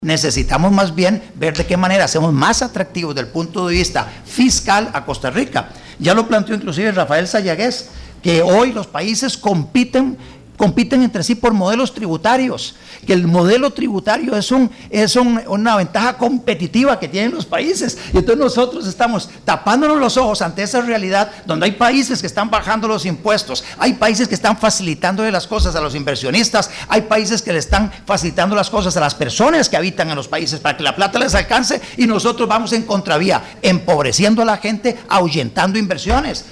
Necesitamos más bien ver de qué manera hacemos más atractivos desde el punto de vista fiscal a Costa Rica. Ya lo planteó inclusive Rafael Sayagués, que hoy los países compiten entre sí por modelos tributarios, que el modelo tributario es una ventaja competitiva que tienen los países, y entonces nosotros estamos tapándonos los ojos ante esa realidad donde hay países que están bajando los impuestos, hay países que están facilitándole las cosas a los inversionistas, hay países que le están facilitando las cosas a las personas que habitan en los países para que la plata les alcance, y nosotros vamos en contravía, empobreciendo a la gente, ahuyentando inversiones.